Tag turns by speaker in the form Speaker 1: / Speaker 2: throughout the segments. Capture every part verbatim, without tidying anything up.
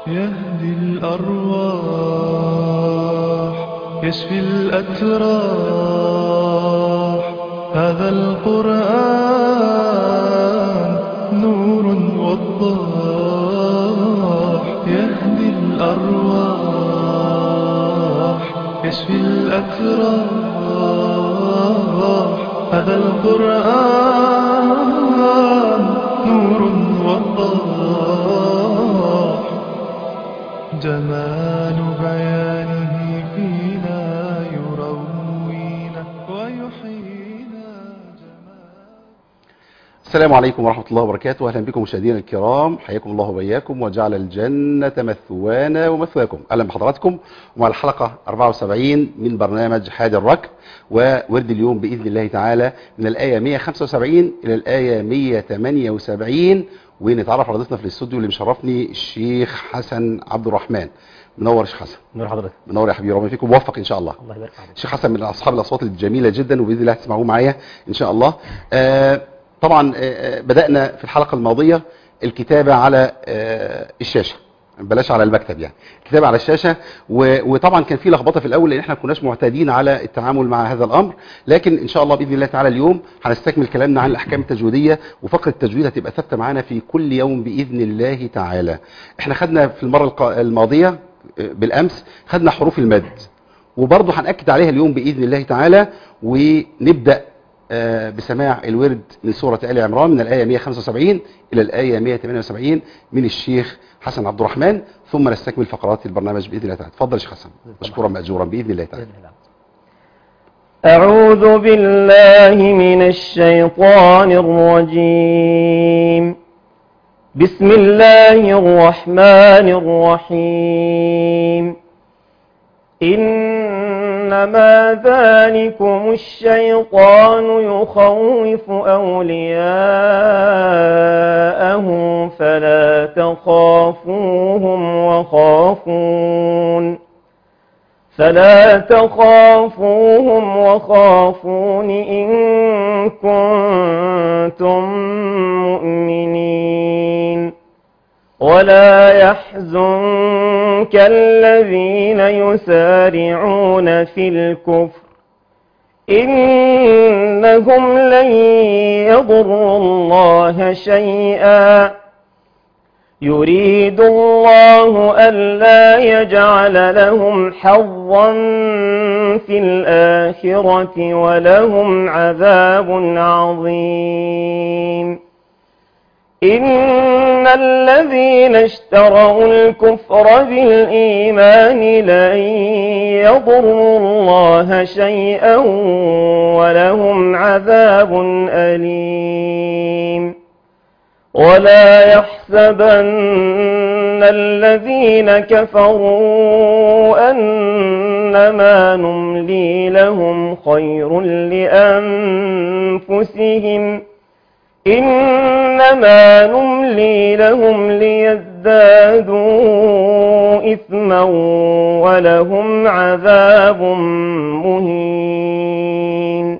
Speaker 1: يهدي الأرواح يشفي الأتراح. هذا القرآن نور وضاح. يهدي الأرواح يشفي الأتراح. هذا القرآن نور وضاح. جمال بيانه فينا يروينا ويحيينا.
Speaker 2: السلام عليكم ورحمة الله وبركاته. أهلا بكم مشاهدينا الكرام، حياكم الله وبياكم وجعل الجنة مثوانا ومثواكم. أهلا بحضراتكم ومع الحلقة أربعة وسبعين من برنامج حادي الركب، وورد اليوم بإذن الله تعالى من الآية مئة وخمسة وسبعين إلى الآية مئة وثمانية وسبعين. ونتعرف على ضيفنا في الاستوديو اللي مشرفني الشيخ حسن عبد الرحمن. منور يا شيخ حسن.
Speaker 3: منور حضرتك.
Speaker 2: منور يا حبيبي، ربنا فيكم موفق ان شاء الله.
Speaker 3: الله يبارك فيك.
Speaker 2: الشيخ حسن من اصحاب الاصوات الجميله جدا، وباذن الله هتسمعوه معايا ان شاء الله. آه طبعا آه بدانا في الحلقه الماضيه الكتابه على آه الشاشه، بلاش على المكتب، يعني كتابه على الشاشه. وطبعا كان في لخبطه في الاول لان احنا ما كناش معتادين على التعامل مع هذا الامر، لكن ان شاء الله باذن الله تعالى اليوم هنستكمل كلامنا عن الاحكام التجويديه، وفقره التجويد هتبقى ثابته معانا في كل يوم باذن الله تعالى. احنا خدنا في المره الماضيه بالامس خدنا حروف المد، وبرضه هنأكد عليها اليوم باذن الله تعالى. ونبدا آه بسماع الورد من سورة آل عمران من الآية مئة وخمسة وسبعين إلى الآية مئة وثمانية وسبعين من الشيخ حسن عبد الرحمن، ثم نستكمل فقرات البرنامج بإذن الله تعالى. تفضل يا شيخ حسن، مشكورا مأجورا بإذن الله تعالى.
Speaker 3: أعوذ بالله من الشيطان الرجيم. بسم الله الرحمن الرحيم. إنما ذلكم الشيطان يخوف أولياءه فلا تخافوهم وخافون فلا تخافوهم وخافون إن كنتم مؤمنين. ولا يحزنك الذين يسارعون في الكفر إنهم لن يضروا الله شيئا يريد الله ألا يجعل لهم حظا في الآخرة ولهم عذاب عظيم. إن الذين اشتروا الكفر بالإيمان لن يضروا الله شيئا ولهم عذاب أليم. ولا يحسبن الذين كفروا أنما نملي لهم خير لأنفسهم إنما نملي لهم ليزدادوا إثما ولهم عذاب مهين.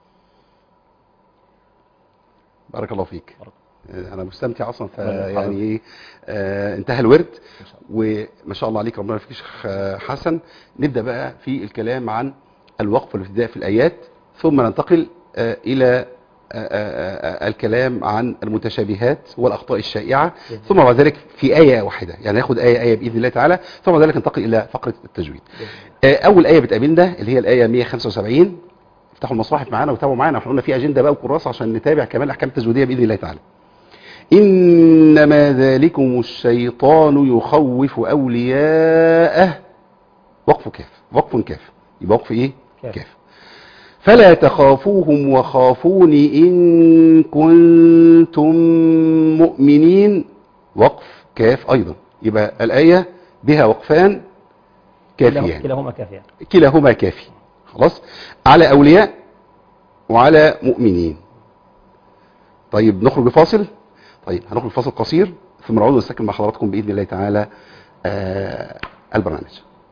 Speaker 2: بارك الله فيك. أنا مستمتع أصلا، يعني آه انتهى الورد وما شاء الله عليك، ربنا يفيك شيخ حسن. نبدأ بقى في الكلام عن الوقف والابتداء في الآيات، ثم ننتقل آه إلى آآ آآ الكلام عن المتشابهات والأخطاء الشائعة، ثم بعد ذلك في آية واحدة، يعني ناخد آية آية بإذن الله تعالى، ثم بعد ذلك ننتقل إلى فقرة التجويد. أول آية بتقابلنا اللي هي الآية مئة وخمسة وسبعين. افتحوا المصاحف معانا وتابعوا معانا، احنا قلنا في أجندة بقى وكراسة عشان نتابع كمان الأحكام التجويدية بإذن الله تعالى. إنما ذلكم الشيطان يخوف أولياءه. وقف كاف، وقف كاف، يبقى وقف إيه؟ كاف. كاف. فلا تخافوهم وخافون إن كنتم مؤمنين. وقف كاف أيضا، يبقى الآية بها وقفان كافيان،
Speaker 3: كلاهما كافيان،
Speaker 2: كلاهما كافي. خلاص، على أولياء وعلى مؤمنين. طيب نخرج بفاصل. طيب هنخرج بفاصل قصير ثم نعود ونستكمل مع حضراتكم بإذن الله تعالى آه البرنامج.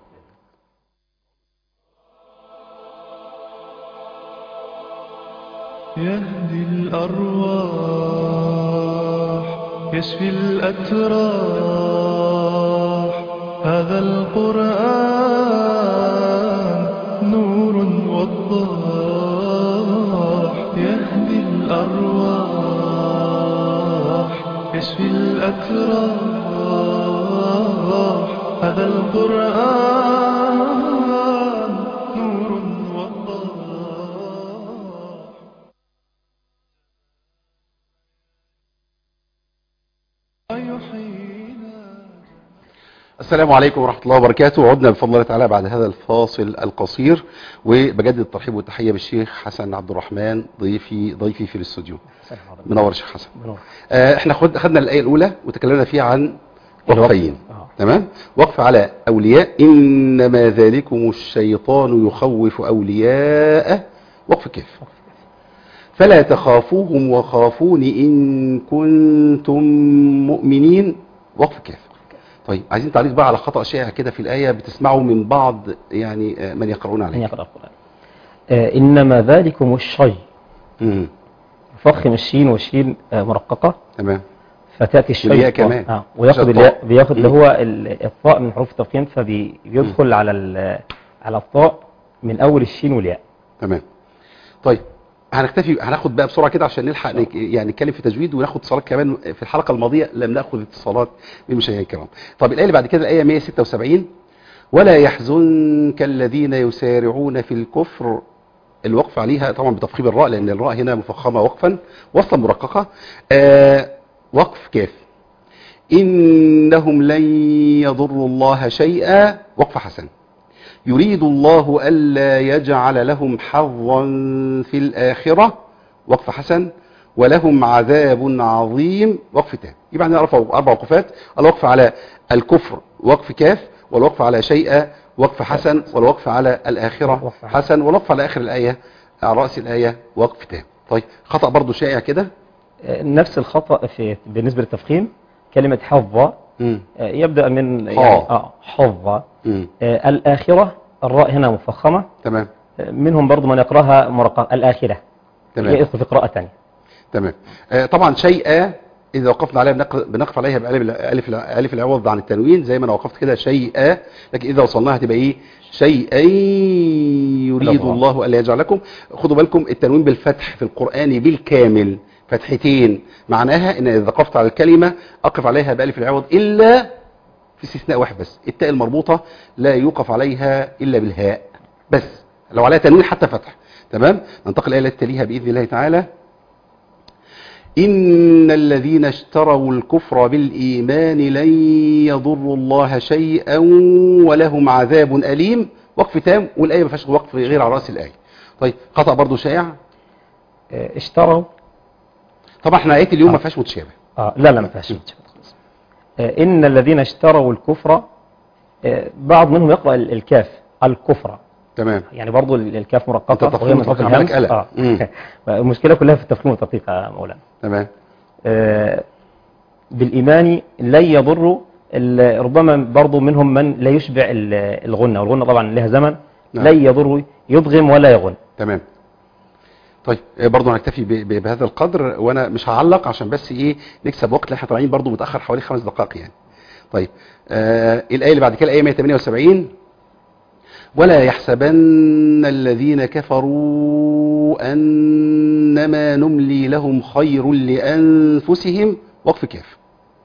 Speaker 1: يهدي الأرواح يشفي الأتراح. هذا القرآن نور وضاح يهدي الأرواح يشفي الأتراح. هذا القرآن نور وضاح.
Speaker 2: السلام عليكم ورحمة الله وبركاته. عدنا بفضل الله تعالى بعد هذا الفاصل القصير، وبجدد الترحيب والتحية بالشيخ حسن عبد الرحمن ضيفي ضيفي في الاستوديو. منور الشيخ حسن.
Speaker 3: منور.
Speaker 2: آه احنا خد خدنا الآية الأولى وتكلمنا فيها عن وقفين.
Speaker 3: آه.
Speaker 2: تمام. وقف على أولياء إنما ذلكم الشيطان يخوف أولياءه. وقف كيف؟ فلا تخافوهم وخافون إن كنتم مؤمنين. وقف كيف؟ طيب عايزين تعليق بقى على خطأ شائع كده في الآية بتسمعه من بعض يعني آه، من يقرؤون عليه.
Speaker 3: من يقرأ القرآن. آه إنما ذلكم الشيء.
Speaker 2: امم
Speaker 3: فخم الشين والشين آه مرققة،
Speaker 2: تمام.
Speaker 3: فتأتي الشيء
Speaker 2: والياء كمان.
Speaker 3: آه. وياخد
Speaker 2: عشان
Speaker 3: الياء،
Speaker 2: الطاء.
Speaker 3: بياخد اللي
Speaker 2: مم.
Speaker 3: هو ال- الطاء من حروف التفخيم، فبيدخل على ال- على الطاء من أول الشين والياء.
Speaker 2: تمام. طيب هنكتفي، هناخد بقى بسرعه كده عشان نلحق نك... يعني نتكلم في تجويد وناخد اتصالات كمان. في الحلقه الماضيه لم ناخد اتصالات من مشاهدينا الكرام. طب الايه اللي بعد كده الايه مئة وستة وسبعين، ولا يحزنك الذين يسارعون في الكفر. الوقف عليها طبعا بتفخيم الراء لان الراء هنا مفخمه وقفا، وصلا مرققه. آه وقف كاف. انهم لن يضروا الله شيئا. وقف حسن. يريد الله ألا يجعل لهم حظا في الآخرة. وقف حسن. ولهم عذاب عظيم. وقف تام. يبقى عندنا أربع وقفات: الوقف على الكفر وقف كاف، والوقف على شيء وقف حسن، والوقف على الآخرة حسن، والوقف على آخر الآية على رأس الآية وقف تام. طيب خطأ برضو شائع كده.
Speaker 3: آه، نفس الخطأ في بالنسبة للتفخيم، كلمة حظة
Speaker 2: مم.
Speaker 3: آه، يبدأ من يعني
Speaker 2: حا.
Speaker 3: آه حظة.
Speaker 2: مم.
Speaker 3: آه، الآخرة الراء هنا مفخمة.
Speaker 2: تمام.
Speaker 3: آه، منهم برضو من يقرأها مرققة الآخرة.
Speaker 2: تمام.
Speaker 3: يدخل في قراءة ثانية.
Speaker 2: تمام. آه طبعا شيء إذا وقفنا عليها بنق- بنقف عليها بألف ألف ألف العوض عن التنوين زي ما أنا وقفت كده شيئا، لكن إذا وصلناها هتبقى إيه؟ شيئا يريد
Speaker 3: الله.
Speaker 2: الله ألا يجعل لكم. خدوا بالكم التنوين بالفتح في القرآن بالكامل فتحتين، معناها إن إذا وقفت على الكلمة أقف عليها بألف العوض إلا في استثناء واحد بس، التاء المربوطة لا يوقف عليها إلا بالهاء بس، لو عليها تنوين حتى فتح. تمام. ننتقل الآية التي تليها بإذن الله تعالى. إن الذين اشتروا الكفر بالإيمان لن يضروا الله شيئا ولهم عذاب أليم. وقف تام، والآية ما فيهاش وقف غير على رأس الآية. طيب خطأ برضو شائع.
Speaker 3: آه، اشتروا.
Speaker 2: طبعا احنا آية اليوم ما فيهاش متشابه.
Speaker 3: آه لا لا ما فيهاش متشابه خالص. آه، إن الذين اشتروا الكفر، آه، بعض منهم يقرأ ال- الكاف الكفر،
Speaker 2: تمام.
Speaker 3: يعني برضو ال- الكاف
Speaker 2: أنت
Speaker 3: مرققة
Speaker 2: تفخيم
Speaker 3: وهي من
Speaker 2: وتفخيم
Speaker 3: حروف
Speaker 2: عملك
Speaker 3: الهمز.
Speaker 2: قلق. مم.
Speaker 3: آه. المشكلة كلها في التفخيم والتدقيق يا مولانا.
Speaker 2: تمام.
Speaker 3: آه، بالإيمان لن يضروا. ال- ربما برضو منهم من لا يشبع ال- الغنة، والغنة طبعا لها زمن.
Speaker 2: نعم.
Speaker 3: لن يضروا يضغم ولا يغن.
Speaker 2: تمام. طيب آه، برضو هنكتفي ب- ب- بهذا القدر، وانا مش هعلق عشان بس ايه نكسب وقت، لان احنا طالعين برضو متاخر حوالي خمس دقائق يعني. طيب آه الايه اللي بعد كده الايه مئة وثمانية وسبعين، ولا يحسبن الذين كفروا انما نملي لهم خير لانفسهم. وقف كاف.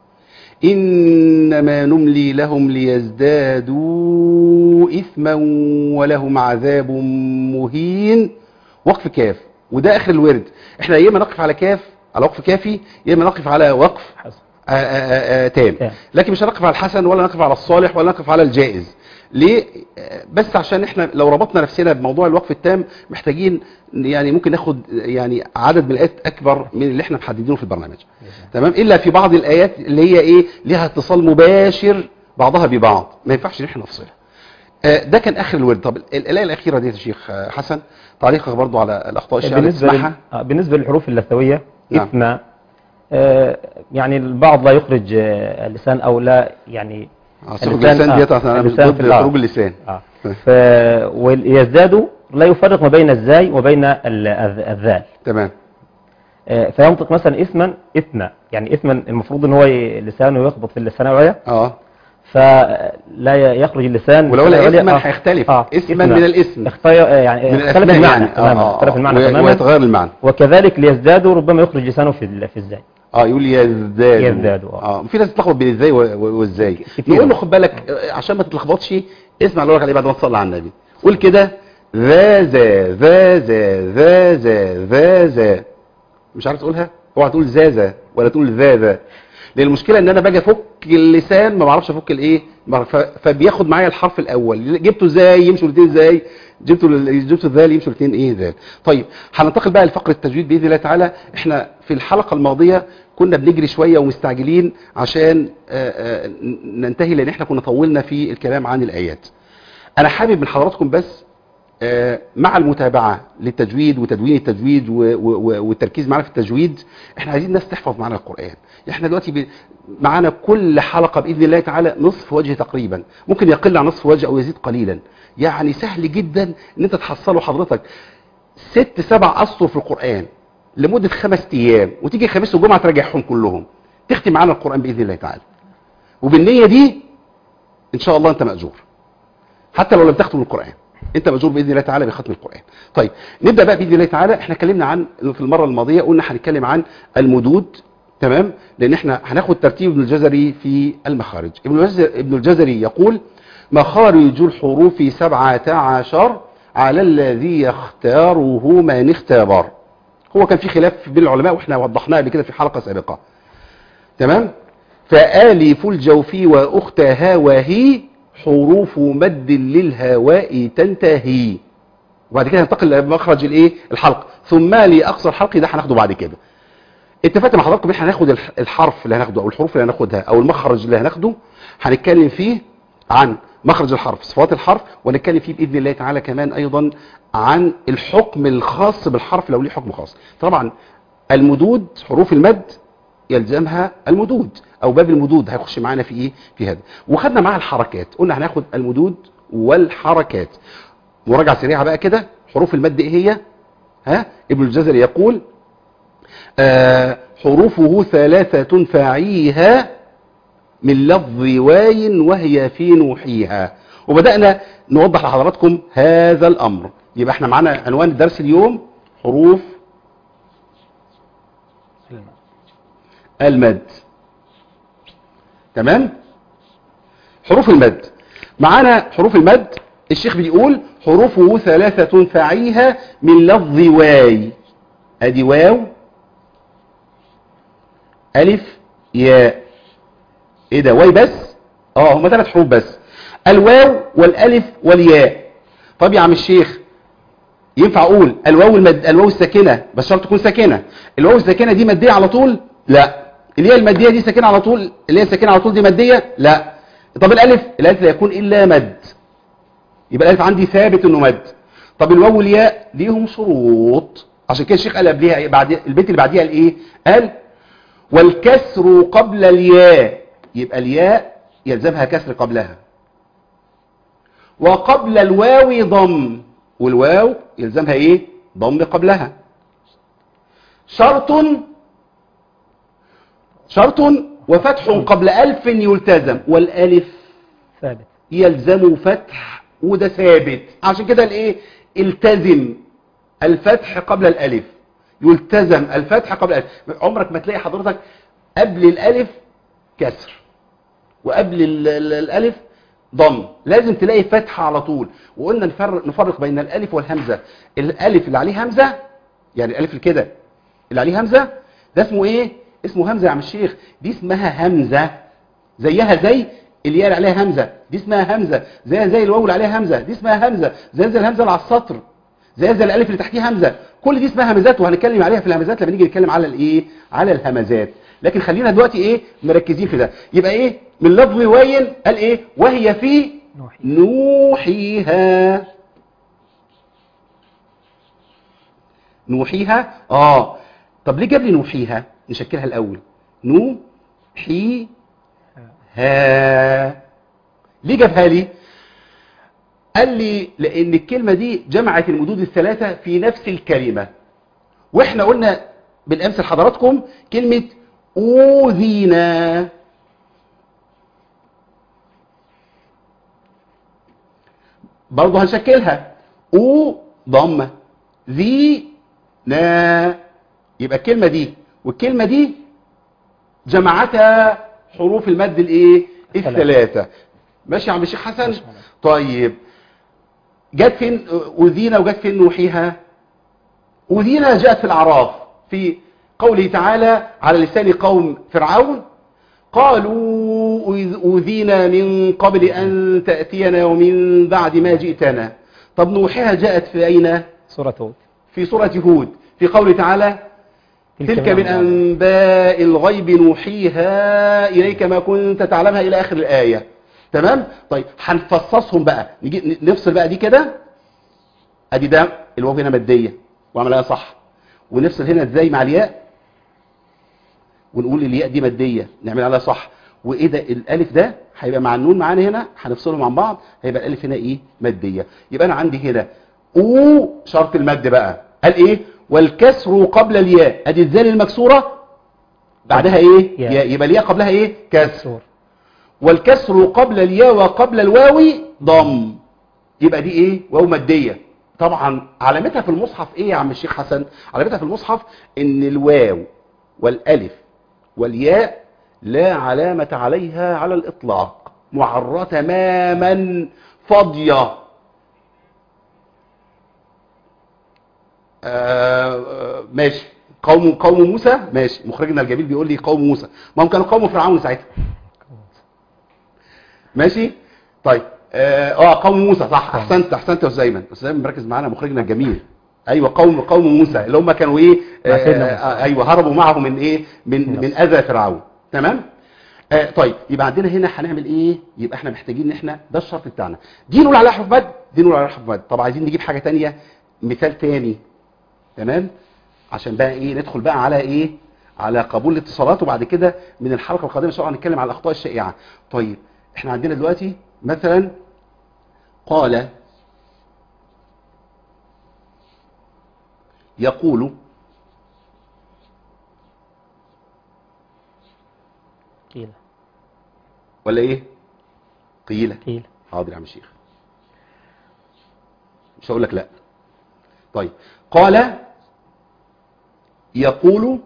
Speaker 2: انما نملي لهم ليزدادوا اثما ولهم عذاب مهين. وقف كاف، وده اخر الورد. احنا يا اما نقف على كاف على وقف كافي، يا اما نقف على وقف
Speaker 3: حسن.
Speaker 2: آآ آآ آآ تام،
Speaker 3: تام.
Speaker 2: لكن مش هنقف على الحسن ولا نقف على الصالح ولا نقف على الجائز. ليه؟ آه، بس عشان احنا لو ربطنا نفسنا بموضوع الوقف التام محتاجين يعني ممكن ناخد يعني عدد من الايات اكبر من اللي احنا محددينه في البرنامج. تمام. الا في بعض الايات اللي هي ايه ليها اتصال مباشر بعضها ببعض، ما ينفعش ان احنا نفصلها. آه، ده كان اخر الورد. طب الايه الاخيره دي يا شيخ آه، حسن، تعليقك برضو على الاخطاء الشائعه اللي
Speaker 3: بالنسبة,
Speaker 2: تسمعها.
Speaker 3: لل... آه، بالنسبة للحروف اللثوية
Speaker 2: نعم.
Speaker 3: إثم، آه، يعني البعض لا يخرج آه، اللسان أو لا يعني
Speaker 2: آه، صفة اللسان ديت انا مش
Speaker 3: اللسان في
Speaker 2: ضد
Speaker 3: اللعب.
Speaker 2: خروج اللسان.
Speaker 3: آه. ف... ويزدادوا لا يفرق ما بين الزاي وبين ال- الذ- الذال.
Speaker 2: تمام.
Speaker 3: آه، فينطق مثلا إثما إثما، يعني إثما المفروض ان هو ي- لسانه يخبط في الثانوية،
Speaker 2: اه
Speaker 3: فلا يخرج اللسان.
Speaker 2: ولو لا اسما
Speaker 3: آه.
Speaker 2: هيختلف
Speaker 3: آه.
Speaker 2: اسما من الاسم
Speaker 3: اختار يعني
Speaker 2: من
Speaker 3: اختلف
Speaker 2: الأسماء
Speaker 3: المعنى
Speaker 2: يعني.
Speaker 3: تماما
Speaker 2: آه.
Speaker 3: اختلف المعنى
Speaker 2: و-
Speaker 3: تماما
Speaker 2: ويتغير المعنى.
Speaker 3: وكذلك ليزدادوا ربما يخرج لسانه في ال- في الزاي.
Speaker 2: اه يقول يزداد.
Speaker 3: يزداد، اه.
Speaker 2: اه في ناس تتلخبط بين ازاي و- و- وازاي.
Speaker 3: كتير.
Speaker 2: نقول له خد بالك آه، عشان ما تتلخبطش اسمع اللي أقولك عليه بعد ما تصلي على النبي. قول كده ذا ذا ذا ذا ذا ذا ذا ذا. مش عارف تقولها؟ اوعى تقول ذا ذا ولا تقول ذا ذا، لان المشكله ان انا باجي افك اللسان ما بعرفش افك الايه، ما بعرف- ف- فبياخد معايا الحرف الاول جبته ازاي يمشوا الاثنين ازاي، جبته ال- جبته الذال يمشوا الاثنين ايه ذال. طيب هننتقل بقى لفقره التجويد باذن الله تعالى. احنا في الحلقه الماضيه كنا بنجري شويه ومستعجلين عشان آه، آه، ننتهي، لان احنا كنا طولنا في الكلام عن الايات. انا حابب من حضراتكم بس آه، مع المتابعة للتجويد وتدوين التجويد و- و- والتركيز معنا في التجويد، احنا عايزين الناس تحفظ معنا القرآن. احنا دلوقتي ب- معانا كل حلقة بإذن الله تعالى نصف وجه تقريبا، ممكن يقل عن نصف وجه او يزيد قليلا. يعني سهل جدا ان انت تحصله حضرتك ست سبع اسطر في القرآن لمدة خمس ايام، وتيجي الخميس والجمعة تراجعهم كلهم، تختم معنا القرآن بإذن الله تعالى. وبالنية دي ان شاء الله انت مأجور، حتى لو لم تختم القرآن انت مأجور باذن الله تعالى بختم القرآن. طيب نبدا بقى باذن الله تعالى. احنا اتكلمنا عن في المره الماضيه قلنا هنتكلم عن المدود، تمام، لان احنا هناخد ترتيب ابن الجزري في المخارج. ابن الجزري, ابن الجزري يقول مخارج الحروف سبعة عشر على الذي يختاره من اختبر. هو كان في خلاف بين العلماء واحنا وضحناه قبل كده في حلقه سابقه، تمام. فآلف الجوف واختها وهي حروف مد للهواء تنتهي. وبعد كده ننتقل لمخرج الايه الحلق، ثم لاقصى الحلق ده هناخده بعد كده. اتفقت مع حضراتكم احنا هناخد الح- الحرف اللي هناخده او الحروف اللي هناخدها او المخرج اللي هناخده، هنتكلم فيه عن مخرج الحرف، صفات الحرف، ونتكلم فيه باذن الله تعالى كمان ايضا عن الحكم الخاص بالحرف لو ليه حكم خاص. طبعا المدود حروف المد يلزمها المدود او باب المدود هيخش معانا في ايه في هذا. وخدنا معاها الحركات، قلنا هناخد المدود والحركات. مراجعه سريعه بقى كده. حروف المد ايه هي؟ ها ابن الجزري يقول آه حروفه ثلاثه فاعيها من لفظ واي وهي في نوحيها. وبدانا نوضح لحضراتكم هذا الامر. يبقى احنا معانا عنوان الدرس اليوم حروف المد، تمام. حروف المد معانا. حروف المد الشيخ بيقول حروفه ثلاثة فاعيها من لفظ واي. ادي واو الف ياء. ايه ده واي بس؟ اه هما ثلاث حروف بس، الواو والالف والياء. طب يا عم الشيخ ينفع اقول الواو المد الواو الساكنه بس شرط تكون ساكنه؟ الواو الساكنه دي ماديه على طول؟ لا. اللي هي الماديه دي ساكنه على طول؟ اللي هي ساكنه على طول دي ماديه؟ لا. طب الالف؟ الالف لا يكون الا مد، يبقى الالف عندي ثابت انه مد. طب الواو والياء ليهم شروط، عشان كده الشيخ قال قبلها ايه بعد البيت اللي بعديها قال ايه؟ قال والكسر قبل الياء، يبقى الياء يلزمها كسر قبلها. وقبل الواو ضم، والواو يلزمها ايه؟ ضم قبلها. شرط شرط وفتح قبل ألف يلتزم، والألف
Speaker 3: ثابت
Speaker 2: يلزم فتح وده ثابت. عشان كده الايه التزم الفتح قبل الألف، يلتزم الفتح قبل الألف. عمرك ما تلاقي حضرتك قبل الألف كسر وقبل ال- ال- الألف ضم، لازم تلاقي فتحة على طول. وقلنا نفرق, نفرق بين الألف والهمزة. الألف اللي عليه همزة، يعني الألف كده اللي عليه همزة ده اسمه ايه؟ اسمه همزة يا عم الشيخ. دي اسمها همزة، زيها زي الياء اللي عليها همزة دي اسمها همزة، زيها زي الواو اللي عليها همزة دي اسمها همزة، زي زي الهمزة اللي على السطر، زي زي الألف اللي تحتيه همزة. كل دي اسمها همزات، وهنتكلم عليها في الهمزات لما نيجي نتكلم على الايه؟ على الهمزات. لكن خلينا دلوقتي ايه مركزين في ده. يبقى ايه من لفظ واين؟ قال ايه؟ وهي في
Speaker 3: نوحي.
Speaker 2: نوحيها. نوحيها اه. طب ليه جاب لي نوحيها؟ نشكلها الاول. نوحيها ليه جابها لي؟ قال لي لان الكلمه دي جمعت المدود الثلاثه في نفس الكلمه. واحنا قلنا بالامس لحضراتكم كلمه اوذينا، برضه هنشكلها او ضمه، ذي نا، يبقى الكلمه دي والكلمه دي جمعتها حروف المد الايه الثلاثه. ماشي يا عم الشيخ حسن؟ طيب جت فين اذينا وجت فين نوحيها؟ اذينا جاءت في الاعراف في قوله تعالى على لسان قوم فرعون قالوا أوذينا من قبل أن تأتينا ومن بعد ما جئتنا. طب نوحيها جاءت في أين؟
Speaker 3: سورة هود.
Speaker 2: في سورة هود في قوله تعالى تلك من أنباء الغيب نوحيها إليك ما كنت تعلمها إلى آخر الآية. تمام؟ طيب هنفصصهم بقى، نيجي نفصل بقى دي كده، أدي ده الواو هنا مادية وعملها صح، ونفصل هنا ازاي مع الياء ونقول الياء دي ماديه نعمل عليها صح، وايه ده الالف ده هيبقى مع النون معانا هنا هنفصلهم عن بعض، هيبقى الالف هنا ايه ماديه. يبقى انا عندي هنا او شرط المد بقى قال ايه والكسر قبل الياء، ادي الزال المكسوره بعدها ايه ياء، يبقى الياء قبلها ايه كسر، والكسر قبل الياء وقبل الواو ضم، يبقى دي ايه واو ماديه. طبعا علامتها في المصحف ايه يا عم الشيخ حسن؟ علامتها في المصحف ان الواو والالف والياء لا علامة عليها على الاطلاق، معرة تماما فاضية. آه ماشي قوم قوم موسى، ماشي مخرجنا الجميل بيقول لي قوم موسى، ما هم كانوا قوم فرعون ساعتها. ماشي طيب اه, آه قوم موسى صح، احسنت احسنت يا استاذ ايمن، استاذ ايمن مركز معانا مخرجنا الجميل. ايوه قوم قوم موسى اللي هم كانوا ايه آه آه ايوه هربوا معه من ايه من من اذى فرعون. تمام آه طيب يبقى عندنا هنا هنعمل ايه؟ يبقى احنا محتاجين ان احنا ده الشرط بتاعنا، دي نقول عليها حرف مد، دي نقول عليها حرف مد. طب عايزين نجيب حاجه ثانيه مثال ثاني. تمام عشان بقى ايه ندخل بقى على ايه على قبول الاتصالات، وبعد كده من الحلقه القادمه ان شاء الله هنتكلم على الاخطاء الشائعه. طيب احنا عندنا دلوقتي مثلا قال يقول
Speaker 3: قيل
Speaker 2: ولا ايه قيل
Speaker 3: قيل
Speaker 2: حاضر يا عم الشيخ مش هقول لك لا. طيب قال يقول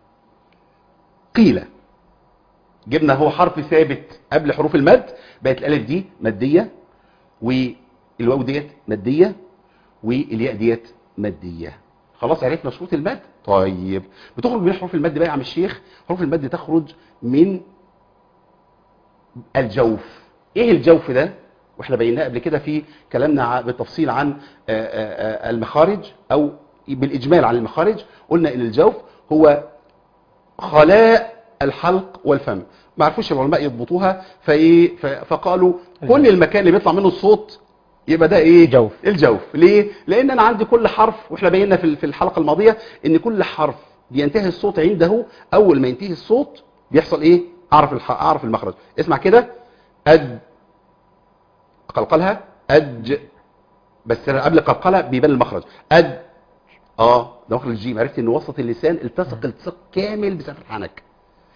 Speaker 2: قيل، جبنا هو حرف ثابت قبل حروف المد، بقت الالف دي ماديه والواو ديت ماديه والياء ديت ماديه. خلاص عرفنا شروط المد. طيب بتخرج من حروف المد بقى يا عم الشيخ، حروف المد تخرج من الجوف. ايه الجوف ده؟ واحنا بيناه قبل كده في كلامنا بالتفصيل عن المخارج او بالاجمال عن المخارج، قلنا ان الجوف هو خلاء الحلق والفم. ما عرفوش العلماء يضبطوها فايه فقالوا كل المكان اللي بيطلع منه الصوت يبقى ده ايه
Speaker 3: جوف.
Speaker 2: الجوف. ليه؟ لان انا عندي كل حرف، واحنا بينا في في الحلقه الماضيه ان كل حرف بينتهي الصوت عنده، اول ما ينتهي الصوت بيحصل ايه اعرف الح... اعرف المخرج. اسمع كده أد قلقلها أج، بس قبل قلقلها بيبان المخرج أد. اه ده مخرج الجيم، عرفت ان وسط اللسان التصق التصاق كامل بسقف الحنك.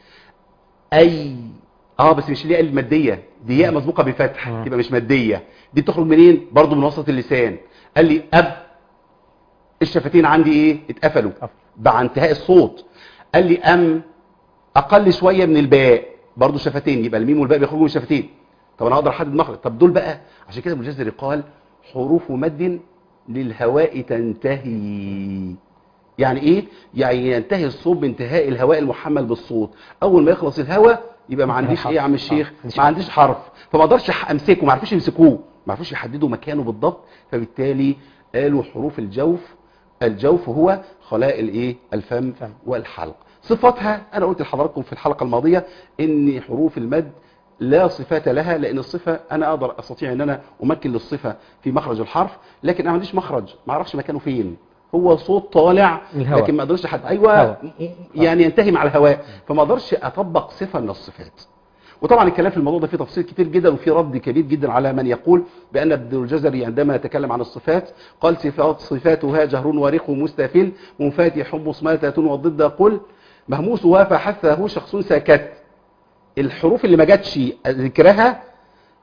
Speaker 2: اي اه بس مش الياء الماديه دي، ياء مسبوقه بفتح يبقى مش ماديه. دي تخرج منين؟ برضو من وسط اللسان. قال لي اب، الشفتين عندي ايه اتقفلوا مع انتهاء الصوت. قال لي ام، اقل شويه من الباء، برضو الشفتين، يبقى الميم والباء بيخرجوا من الشفتين. طب انا اقدر احدد مخرج. طب دول بقى عشان كده المجزري قال حروف مد للهواء تنتهي. يعني ايه؟ يعني ينتهي الصوت بانتهاء الهواء المحمل بالصوت، اول ما يخلص الهواء يبقى ما عنديش ايه يا عم الشيخ ما عنديش حرف، فما اقدرش امسكه، ما عرفوش يمسكوه، ما عرفوش يحددوا مكانه بالضبط، فبالتالي قالوا حروف الجوف. الجوف هو خلاء الايه الفم والحلق. صفاتها انا قلت لحضراتكم في الحلقه الماضيه ان حروف المد لا صفات لها، لان الصفه انا اقدر استطيع ان انا امكن للصفه في مخرج الحرف، لكن انا ما عنديش مخرج، ما اعرفش مكانه فين، هو صوت طالع لكن ما اقدرش حد ايوه هوا. يعني ينتهي مع الهواء، فما اقدرش اطبق صفه من الصفات. وطبعا الكلام في الموضوع ده فيه تفصيل كتير جدا، وفيه رد كبير جدا على من يقول بان ابن الجزري عندما يتكلم عن الصفات قال صفات صفاتها جهر ورق مستفل منفتح مصمتة والضد قل مهموسها فحثه شخص ساكت. الحروف اللي ما جاتش ذكرها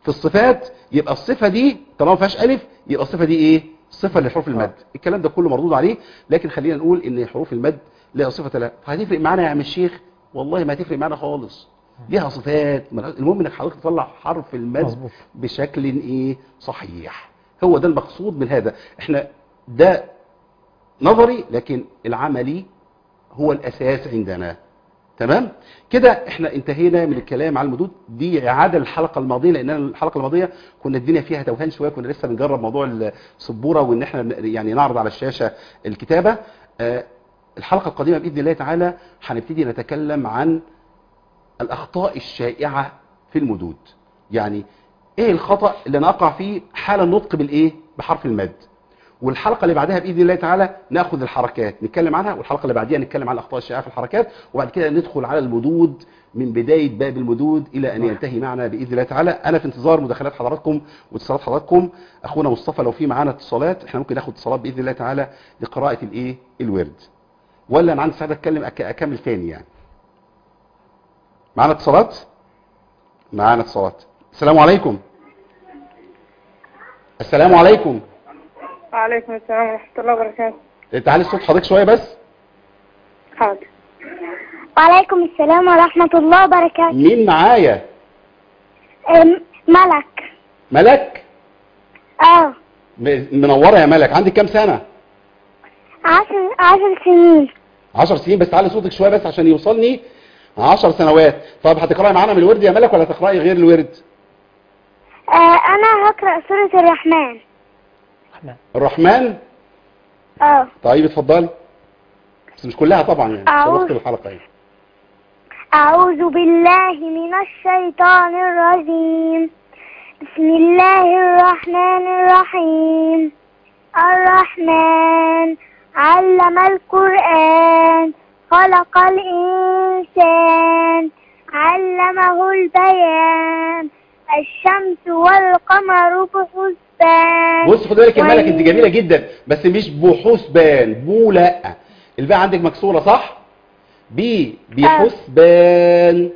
Speaker 2: في الصفات يبقى الصفه دي طالما ما فيهاش الف يبقى الصفه دي ايه؟ صفه لحروف المد. الكلام ده كله مردود عليه، لكن خلينا نقول ان حروف المد لها صفه. لا هتفرق معانا يا عم الشيخ؟ والله ما هتفرق معانا خالص، ليها صفات. المهم انك حضرتك تطلع حرف المد مظبوط بشكل ايه؟ صحيح. هو ده المقصود من هذا. احنا ده نظري، لكن العملي هو الاساس عندنا. تمام كده احنا انتهينا من الكلام على المدود. دي اعاده للحلقه الماضيه، لان الحلقه الماضيه كنا الدنيا فيها توهان شويه، كنا لسه بنجرب موضوع السبوره وان احنا يعني نعرض على الشاشه الكتابه. آه الحلقه القادمه باذن الله تعالى هنبتدي نتكلم عن الاخطاء الشائعه في المدود. يعني ايه الخطا اللي نقع فيه حال النطق بالايه؟ بحرف المد. والحلقه اللي بعدها باذن الله تعالى ناخذ الحركات نتكلم عنها، والحلقه اللي بعديها نتكلم عن الاخطاء الشائعه في الحركات، وبعد كده ندخل على المدود من بدايه باب المدود الى ان ينتهي معنا باذن الله تعالى. انا في انتظار مداخلات حضراتكم واتصالات حضراتكم. اخونا مصطفى لو في معانا اتصالات احنا ممكن ناخد اتصالات باذن الله تعالى لقراءه الايه؟ الورد. ولا انا عندي سعاده اتكلم أك... اكمل ثاني يعني. معانا اتصالات؟ معانا اتصالات. السلام عليكم. السلام عليكم.
Speaker 4: وعليكم السلام ورحمة الله وبركاته.
Speaker 2: تعالي الصوت حضرتك شوية بس.
Speaker 4: حاضر.
Speaker 5: وعليكم السلام ورحمة الله وبركاته.
Speaker 2: مين معايا؟
Speaker 5: ملك.
Speaker 2: ملك؟
Speaker 5: اه.
Speaker 2: منورة يا ملك. عندك كام سنة؟
Speaker 5: عشر عشر سنين.
Speaker 2: عشر سنين بس. تعالي صوتك شوية بس عشان يوصلني. عشر سنوات. طب هتقرأي معانا من الورد يا ملك ولا هتقرأي غير الورد؟
Speaker 5: آه أنا هقرأ سورة الرحمن.
Speaker 2: الرحمن؟
Speaker 5: اه.
Speaker 2: طيب اتفضلي. بس مش كلها طبعا يعني عشان وقت الحلقة يعني.
Speaker 5: أعوذ بالله من الشيطان الرجيم. بسم الله الرحمن الرحيم. الرحمن علم القرآن خلق الإنسان علمه البيان الشمس والقمر بحسبان.
Speaker 2: بص خد بالك يا ملك انت جميله جدا بس مش بحسبان. بو لا، الباء عندك مكسوره صح؟ بي بحسبان.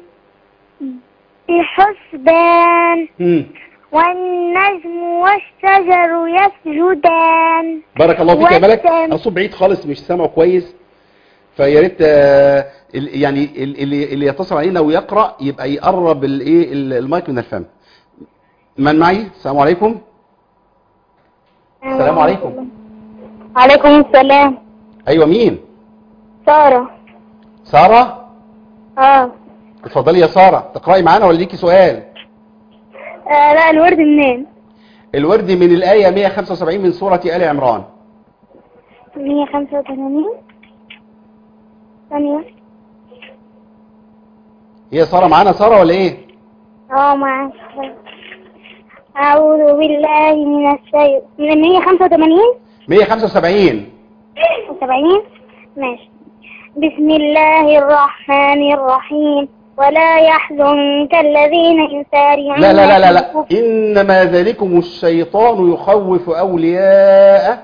Speaker 5: بحسبان. والنجم والشجر يسجدان.
Speaker 2: بارك الله فيك يا ملك. الصوت بعيد خالص مش سامعه كويس، فيا ريت يعني اللي اللي يتصل علينا ويقرا يبقى يقرب الايه المايك من الفم. من معي؟ السلام عليكم. السلام عليكم.
Speaker 5: وعليكم السلام.
Speaker 2: ايوه مين؟
Speaker 5: سارة.
Speaker 2: سارة؟
Speaker 5: اه.
Speaker 2: اتفضلي يا سارة، تقرأي معانا ولا ليكي سؤال؟
Speaker 5: آه لا الورد منين؟
Speaker 2: الورد من الآية مئة وخمسة وسبعين من سورة آل عمران.
Speaker 5: مئة وخمسة وثمانين. ثانية.
Speaker 2: هي سارة معانا سارة ولا ايه؟
Speaker 5: اه معاك. أعوذ بالله من الشيطان. من مئة وخمسة وثمانين؟
Speaker 2: مئة وخمسة وسبعين.
Speaker 5: سبعين؟ ماشي. بسم الله الرحمن الرحيم. ولا يحزنك الذين يسارعون.
Speaker 2: لا لا لا لا, لا. إنما ذلكم الشيطان يخوف أولياءه.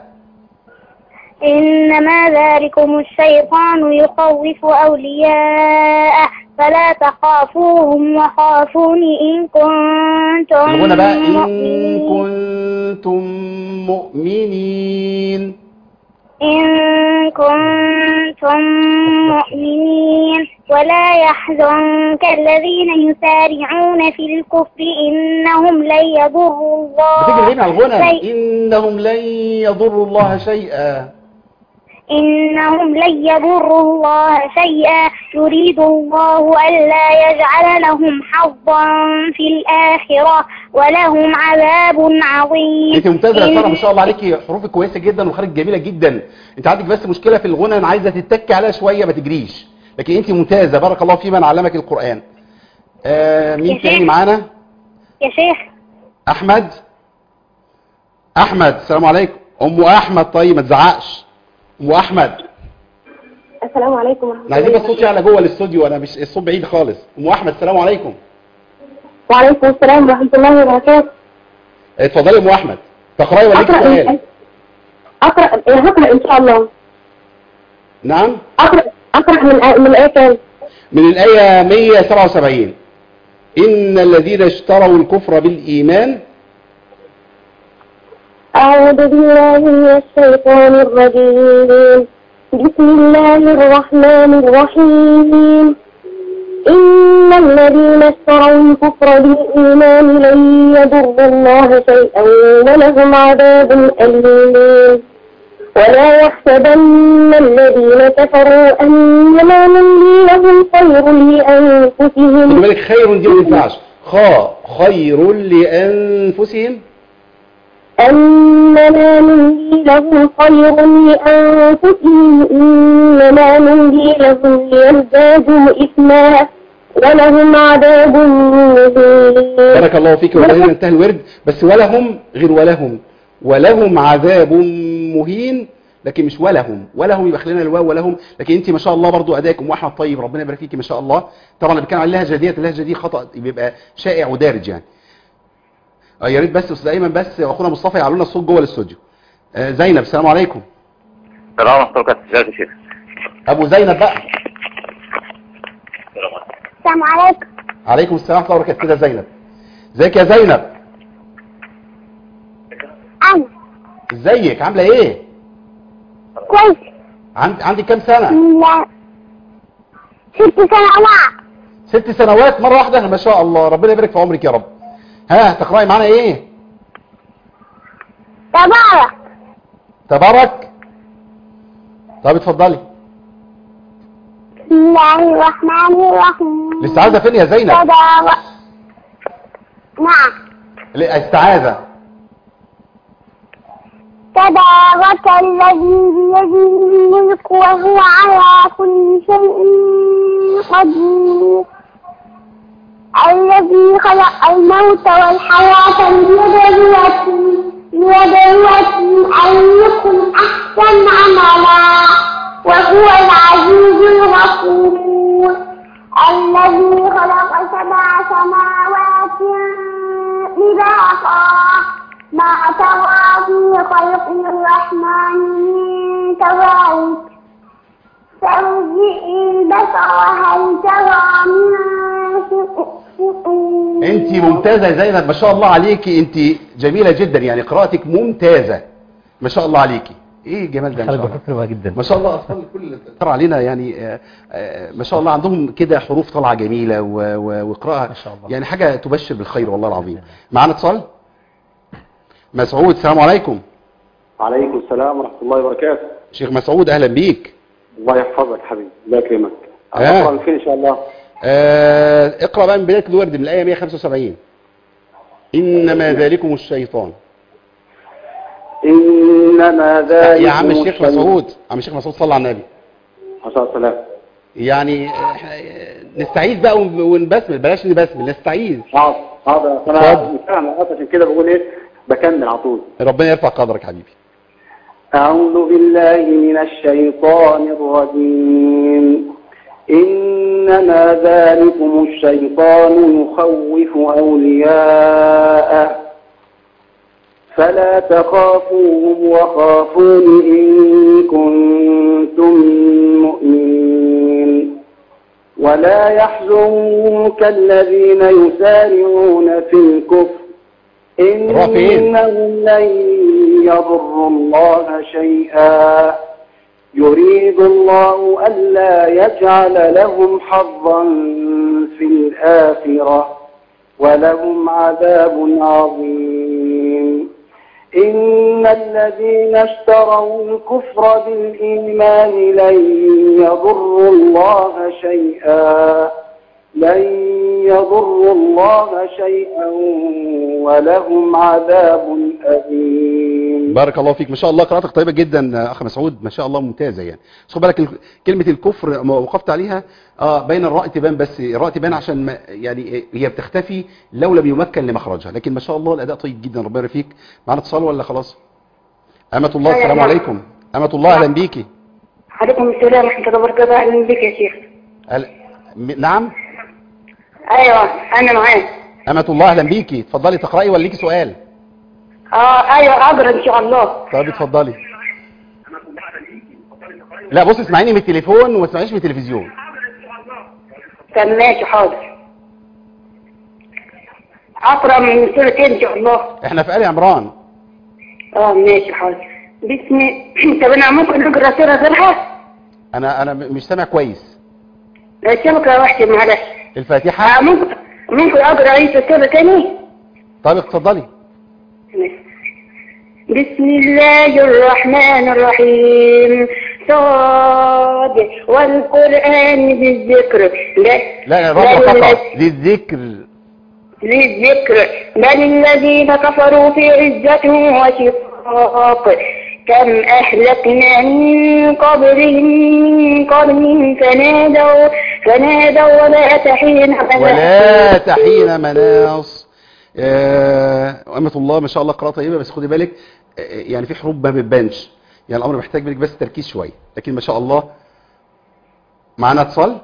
Speaker 5: إنما ذلكم الشيطان يخوف أولياءه فلا تخافوهم وخافون إن كنتم
Speaker 2: مؤمنين. بقى إن كنتم مؤمنين.
Speaker 5: إن كنتم مؤمنين. ولا يحزنك الذين يسارعون في الكفر إنهم لن يضروا الله
Speaker 2: بتيجي على الغنى. إنهم لن يضروا الله شيئا.
Speaker 5: إنهم لن يضروا الله شيئا يريد الله ألا يجعل لهم حظا في الآخرة ولهم عذاب عظيم.
Speaker 2: انت ممتازه يا ساره ما شاء الله عليكي، حروفك كويسه جدا وخارج جميله جدا. انت عندك بس مشكله في الغنى، انا عايزه تتكي عليها شويه ما تجريش، لكن انت ممتازه بارك الله في من علمك القرآن. آه مين تاني معانا؟
Speaker 5: يا شيخ
Speaker 2: احمد. احمد السلام عليكم. ام احمد طيب ما تزعقش. ام احمد.
Speaker 6: السلام عليكم ورحمه الله.
Speaker 2: عايزين بس صوتي على جوه الاستوديو، انا مش الصوت بعيد خالص. ام احمد السلام عليكم.
Speaker 6: وعليكم السلام ورحمه الله وبركاته.
Speaker 2: اتفضلي يا ام احمد، تقراي ولا ليك سؤال؟
Speaker 6: اقرا هقرا ان شاء الله.
Speaker 2: نعم
Speaker 6: اقرا اقرا من من الايه كام؟
Speaker 2: من الايه مئة وسبعة وسبعين. إن الذين اشتروا الكفر بالإيمان.
Speaker 6: أعوذ بالله من الشيطان الرجيم. بسم الله الرحمن الرحيم. إن الذين اشتروا الكفر بالإيمان لن يضروا الله شيئا ولهم عذاب أليم. ولا يحسبن الذين كفروا أنما نملي لهم خير لأنفسهم.
Speaker 2: خد بالك خير دي ما ينفعش. خا خير لأنفسهم.
Speaker 6: أنما نملي لهم خير لأنفسهم إنما نملي لهم ليزدادوا إثما ولهم عذاب مهين.
Speaker 2: بارك الله فيك. وبعدين انتهى الورد بس ولهم غير ولهم ولهم عذاب مهين، لكن مش ولهم ولهم يبقى خلينا الواو ولهم. لكن انت ما شاء الله برضو ادائكم واحمد طيب ربنا يبارك فيكي ما شاء الله. طبعا اللي بيتكلم عن اللهجه ديت اللهجه دي خطا بيبقى شائع ودارج يعني. اه يا ريت بس استاذ ايمن بس واخونا مصطفى يعلوا لنا الصوت جوه الاستوديو. آه زينب السلام عليكم.
Speaker 7: السلام ورحمه الله وبركاته. ازيك يا شيخ؟
Speaker 2: ابو زينب بقى.
Speaker 5: السلام عليكم.
Speaker 2: عليكم السلام ورحمه الله وبركاته. كده زينب. ازيك يا زينب؟
Speaker 5: أنا
Speaker 2: ازيك عامله ايه؟
Speaker 5: كويس.
Speaker 2: عند عندك كام سنه؟
Speaker 5: لا ست سنوات.
Speaker 2: ست سنوات مره واحده ما شاء الله ربنا يبارك في عمرك يا رب. ها تقراي معانا ايه؟
Speaker 5: تبارك.
Speaker 2: تبارك. طب اتفضلي.
Speaker 5: بسم الله الرحمن الرحيم.
Speaker 2: الاستعاذه فين يا زينب؟
Speaker 5: تبارك. نعم.
Speaker 2: الاستعاذه.
Speaker 5: تبارك الذي بيده الملك وهو على كل شيء قدير. الذي خلق الموت والحياة ليبلوكم ليبلوكم أيكم أحسن عملا وهو العزيز الغفور. الذي خلق سبع سماوات طباقا ما ترى في خلق الرحمن من تفاوت فارجع البصر هل ترى من فطور.
Speaker 2: انت ممتازه يا زينب ما شاء الله عليكي. انت جميله جدا يعني قراءتك ممتازه ما شاء الله عليكي. ايه الجمال ده ما شاء الله.
Speaker 3: حلوة جدا
Speaker 2: ما شاء الله اصلا كل ترى علينا يعني آآ آآ ما شاء الله عندهم كده حروف طالعه جميله وقراءه
Speaker 3: ما شاء الله.
Speaker 2: يعني حاجه تبشر بالخير والله العظيم. معانا اتصال. مسعود السلام عليكم.
Speaker 8: وعليكم السلام ورحمه الله وبركاته.
Speaker 2: شيخ مسعود اهلا بيك.
Speaker 8: الله يحفظك حبيبي الله يكرمك.
Speaker 2: آه.
Speaker 8: اقرا من فين ان شاء الله؟
Speaker 2: آه اقرا بقى من بدايه الورد من الايه مئة وخمسة وسبعين. انما ذلكم الشيطان.
Speaker 8: انما ذلك
Speaker 2: يا عم الشيخ مسعود عم الشيخ مسعود صلى على النبي
Speaker 8: عليه السلام.
Speaker 2: يعني نستعيذ بقى ونبسمل بلاش نبسمل نستعيذ.
Speaker 8: حاضر حاضر انا فاهم عشان كده بقول ايه بكمل على طول.
Speaker 2: ربنا يرفع قدرك حبيبي.
Speaker 8: اعوذ بالله من الشيطان الرجيم. انما ذلكم الشيطان يخوف اولياءه فلا تخافوهم وخافون إن كنتم مؤمنين. ولا يحزنك الذين يسارعون في الكفر إنهم لن يضروا الله شيئا يريد الله ألا يجعل لهم حظا في الآخرة ولهم عذاب عظيم. إن الذين اشتروا الكفر بالإيمان لن يضروا الله شيئا لن يضروا الله شيئا ولهم عذاب أليم.
Speaker 2: بارك الله فيك ما شاء الله قراءتك طيبة جدا أخ مسعود ما شاء الله ممتازة يعني. خد بالك كلمة الكفر وقفت عليها اه بين الراء تبان بس الراء تبان عشان ما يعني هي بتختفي لو لم يمكن لمخرجها لكن ما شاء الله الأداء طيب جدا ربنا يبارك فيك. معنا اتصال ولا خلاص؟ أمة الله السلام عليكم. أمة الله أهلا بيكي.
Speaker 6: عليكم السلام ورحمة الله وبركاته. أهلا بك يا شيخ.
Speaker 2: أل... نعم
Speaker 6: أيوة أنا معاك.
Speaker 2: أمة الله أهلا بيكي. اتفضلي تقرأي ولا ليكي سؤال؟
Speaker 6: اه ايوه اقرا ان شاء الله.
Speaker 2: طيب اتفضلي. لا بص اسمعيني من التليفون وما تسمعيش من التلفزيون.
Speaker 6: طب ماشي حاضر. اقرا من سورة ان شاء الله.
Speaker 2: احنا في آل عمران.
Speaker 6: اه ماشي حاضر. بسم طب انا ممكن اقرا سورة غيرها؟
Speaker 2: انا انا مش سامع كويس.
Speaker 6: الشبكة وحشة معلش.
Speaker 2: الفاتحة.
Speaker 6: آه ممكن ممكن اقرا اي سورة تاني؟
Speaker 2: طيب اتفضلي.
Speaker 6: بسم الله الرحمن الرحيم. صاد والقرآن ذي الذكر. لا
Speaker 2: لا لا رابع فقط للذكر.
Speaker 6: للذكر بل الذين كفروا في عزة وشقاق كم أهلكنا من قبلهم من قرن فنادوا فنادوا ولا تحين مناص.
Speaker 2: ولا تحين مناص. أمة الله ما شاء الله قراءة طيبة، بس خدي بالك يعني في حروف ما بتبانش، يعني الأمر محتاج منك بس تركيز شوية، لكن ما شاء الله. معانا اتصال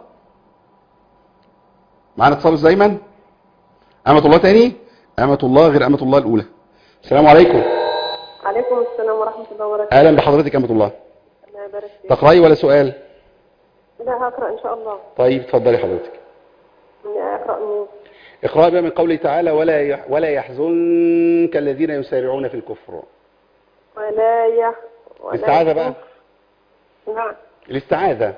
Speaker 2: معانا اتصال دايما. أمة الله تاني. أمة الله غير أمة الله الأولى. السلام عليكم.
Speaker 4: عليكم السلام ورحمة الله وبركاته.
Speaker 2: أهلا بحضرتك أمة الله.
Speaker 4: الله يبارك فيك.
Speaker 2: تقرأي ولا سؤال؟
Speaker 4: لا هقرأ إن شاء الله.
Speaker 2: طيب اتفضلي حضرتك.
Speaker 4: أقرأ منين؟
Speaker 2: اقرأي بقى من قوله تعالى ولا يح ولا يحزنك الذين يسارعون في الكفر.
Speaker 4: ولا يح
Speaker 2: الاستعاذة بقى.
Speaker 4: نعم.
Speaker 2: الاستعاذة.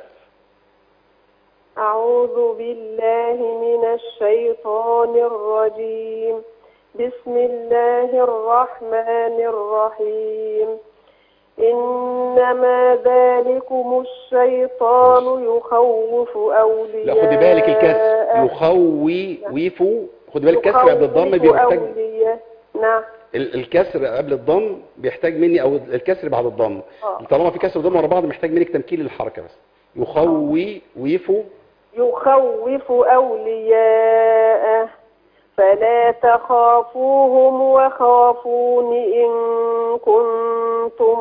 Speaker 4: أعوذ بالله من الشيطان الرجيم. بسم الله الرحمن الرحيم. إنما ذلكم الشيطان يخوف أولياء.
Speaker 2: لا خدي بالك الكسر يخوي ويفو، خدي بالك الكسر قبل الضم بيحتاج.
Speaker 4: نعم.
Speaker 2: الكسر قبل الضم بيحتاج مني، او الكسر بعد الضم. طالما في كسر وضم ورا بعض محتاج منك تمكين للحركه بس. يخوي ويفو.
Speaker 4: يخوف أولياءه فلا تخافوهم وخافون إن كنتم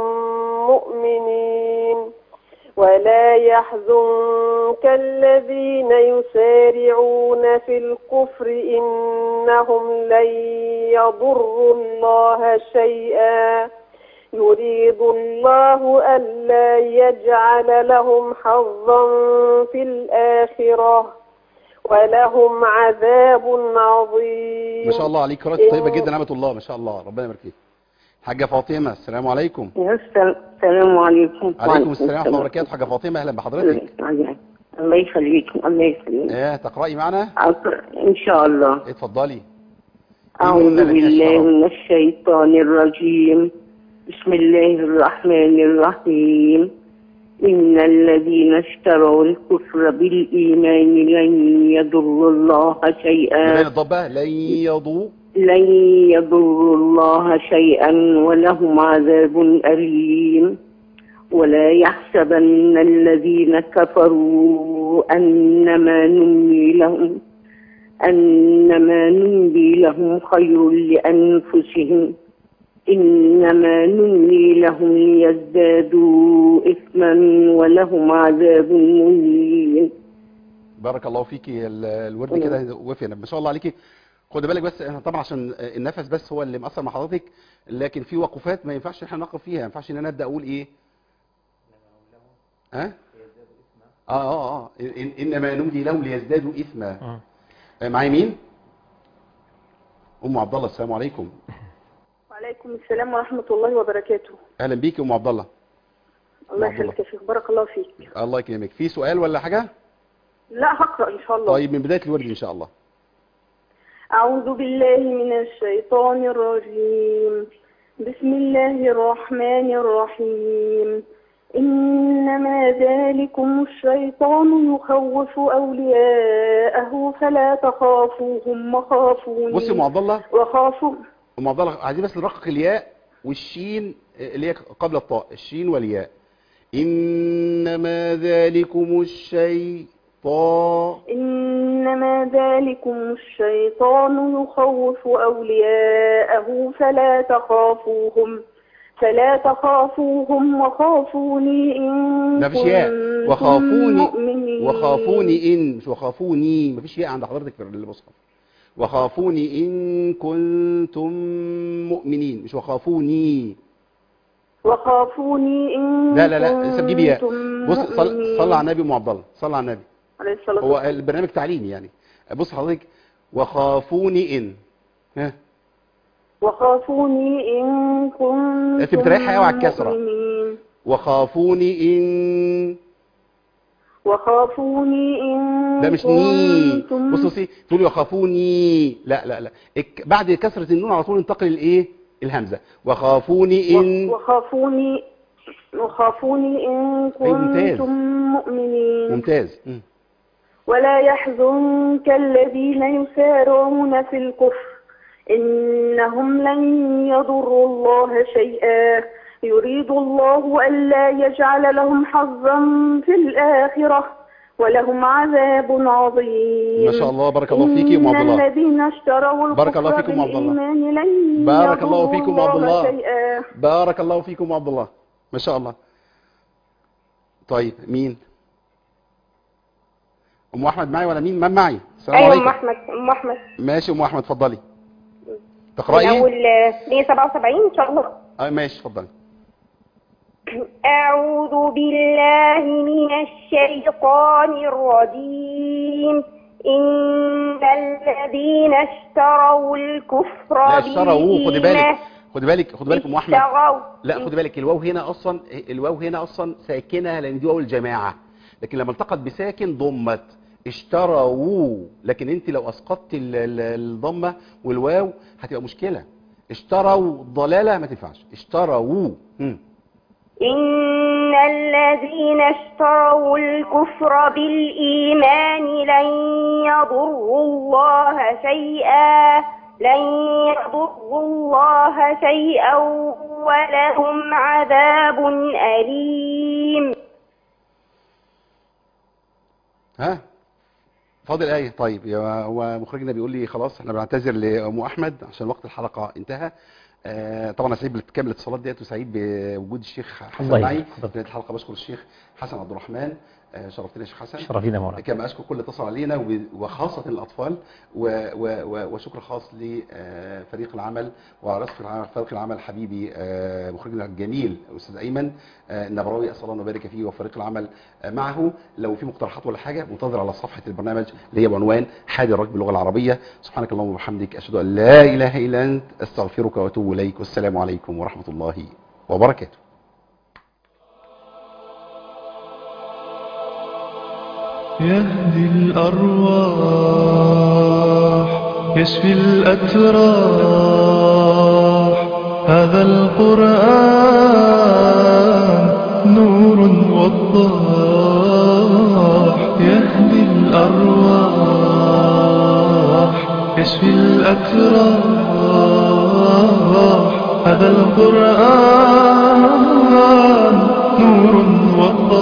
Speaker 4: مؤمنين. ولا يحزنك الذين يسارعون في الكفر إنهم لن يضروا الله شيئا يريد الله ألا يجعل لهم حظا في الآخرة ولهم عذاب عظيم.
Speaker 2: ما شاء الله عليك، قراءة طيبة جدا أمة الله، ما شاء الله، ربنا يبارك فيك. حاجة فاطمة السلام عليكم.
Speaker 6: السلام عليكم.
Speaker 2: عليكم السلام ورحمة الله وبركاته. حاجة فاطمة أهلا بحضرتك.
Speaker 6: الله يخليكم الله يخليكم.
Speaker 2: ايه تقرأي معنا؟
Speaker 6: إن شاء الله.
Speaker 2: اتفضلي.
Speaker 6: أعوذ بالله من الشيطان الرجيم. بسم الله الرحمن الرحيم. إن الذين اشتروا الكفر بالإيمان لن يضروا الله شيئا.
Speaker 2: لن الضبة لن يضوا
Speaker 6: لن يضروا الله شيئا ولهم عذاب أليم. ولا يحسبن الذين كفروا أنما نملي لهم أنما نملي لهم خير لأنفسهم إنما نملي لهم ليزدادوا إثما ولهم عذاب مهين.
Speaker 2: بارك الله فيكي. الورد كده وفي ما شاء الله عليكي. خد بالك بس احنا طبعا عشان النفس بس هو اللي مأثر مع حضرتك، لكن في وقفات ما ينفعش احنا نقف فيها، ما ينفعش ان انا ابدا اقول ايه ها اه اه اه إن انما نملي لهم ليزدادوا اثما. آه. معايا مين؟ ام عبد الله السلام عليكم.
Speaker 4: وعليكم السلام ورحمة الله وبركاته.
Speaker 2: اهلا بيكي ام عبد الله.
Speaker 4: الله يخليك يا شيخ، بارك الله فيك.
Speaker 2: الله يكرمك. في سؤال ولا حاجه؟
Speaker 4: لا هقرأ ان شاء الله.
Speaker 2: طيب من بدايه الورد ان شاء الله.
Speaker 4: أعوذ بالله من الشيطان الرجيم. بسم الله الرحمن الرحيم. إنما ذلكم الشيطان يخوف أولياءه فلا تخافوهم وخافوني.
Speaker 2: بصي يا ام عبد الله.
Speaker 4: وخافوا
Speaker 2: ام عبد الله عايزين بس نرقق الياء والشين اللي هي قبل الطاء، الشين والياء. إنما ذلكم الشيطان
Speaker 4: إنما ذلكم الشيطان يخوف أولياءه فلا تخافوهم فلا تخافوهم وخافوني إن
Speaker 2: لا فيش ياء. وخافوني
Speaker 4: مؤمنين.
Speaker 2: وخافوني إن مش وخافوني، مفيش ياء عند حضرتك في المصحف. وخافوني إن كنتم مؤمنين، مش وخافوني.
Speaker 4: وخافوني إن
Speaker 2: لا لا لا لسه بجيب ياء. بص صل صلى على النبي ام عبد الله، صلى على النبي.
Speaker 4: عليه الصلاة
Speaker 2: هو البرنامج تعليمي يعني. بص حضرتك وخافوني إن ها
Speaker 4: وخافوني إن كنتم
Speaker 2: انت بتريحها قوي على الكسرة.
Speaker 4: مؤمنين.
Speaker 2: وخافوني ان
Speaker 4: وخافوني إن
Speaker 2: ده مش ني.
Speaker 4: كنتم
Speaker 2: بصوا بصي تقولي وخافوني، لا لا لا الك- بعد كسرة النون على طول انتقل الايه الهمزة. وخافوني ان
Speaker 4: وخافوني وخافوني إن
Speaker 2: أيوة، ممتاز.
Speaker 4: كنتم مؤمنين.
Speaker 2: ممتاز. م.
Speaker 4: ولا يحزنك الذين يسارعون في الكفر إنهم لن يضروا الله شيئا يريد الله ألا يجعل لهم حظا في الآخرة ولهم عذاب عظيم.
Speaker 2: ما شاء الله، بارك الله فيكي وام عبد
Speaker 4: إن
Speaker 2: الله.
Speaker 4: الذين اشتروا
Speaker 2: بارك الله
Speaker 4: الكفر
Speaker 2: فيكم وعبد الله.
Speaker 4: بالإيمان لن
Speaker 2: بارك الله
Speaker 4: يضروا
Speaker 2: فيكم وعبد الله.
Speaker 4: شيئا.
Speaker 2: بارك الله فيكم وعبد الله، ما شاء الله. طيب مين؟ ام احمد معي ولا مين؟ من معي؟ السلام
Speaker 6: ايوه
Speaker 2: عليكم.
Speaker 6: ام احمد ام احمد
Speaker 2: ماشي ام احمد اتفضلي.
Speaker 6: من
Speaker 2: تقراي؟
Speaker 6: اول مية وسبعة وسبعين ان شاء الله.
Speaker 2: اه ماشي اتفضلي.
Speaker 6: أعوذ بالله من الشيطان الرجيم. إن الذين اشتروا الكفر
Speaker 2: لا اشتروا، خدي بالك
Speaker 6: بالإيمان
Speaker 2: خدي بالك خدي بالك ام احمد.
Speaker 6: اشتروا.
Speaker 2: لا خدي بالك الواو هنا اصلا الواو هنا اصلا ساكنه لان دي واو الجماعه، لكن لما التقت بساكن ضمت اشتروا، لكن انت لو اسقطت ال- ال- الضمه والواو هتبقى مشكله. اشتروا ضلاله ما تنفعش. اشتروا. هم.
Speaker 6: إن الذين اشتروا الكفر بالإيمان لن يضروا الله شيئا لن يضروا الله شيئا ولهم عذاب أليم.
Speaker 2: ها فاضل آية. طيب يا- هو مخرجنا بيقول لي خلاص احنا بنعتذر لأم أحمد عشان وقت الحلقة انتهى. آه طبعا انا سعيد بكامل الاتصالات ديت وسعيد بوجود الشيخ حسن
Speaker 3: الله
Speaker 2: معي
Speaker 3: يحفظك.
Speaker 2: في بداية الحلقة. بشكر الشيخ حسن عبد الرحمن. آه شرفتنا يا شيخ حسن.
Speaker 3: شرفينا مولانا.
Speaker 2: كما اشكر كل اتصل علينا وب- وخاصة الاطفال و- و- و- وشكر خاص لفريق العمل ورئيس العمل- فريق العمل حبيبي آه مخرجنا الجميل الاستاذ ايمن آه النبراوي، اسال الله ان يبارك فيه وفريق العمل آه معه. لو في مقترحات ولا حاجه منتظر على صفحه البرنامج اللي هي بعنوان حادي الركب باللغه العربيه. سبحانك اللهم وبحمدك اشهد ان لا اله الا انت استغفرك واتوب اليك، والسلام عليكم ورحمه الله وبركاته.
Speaker 1: يهدي الأرواح يشفي الأتراح هذا القرآن نور وضاح يهدي الأرواح يشفي الأتراح هذا القرآن نور وضاح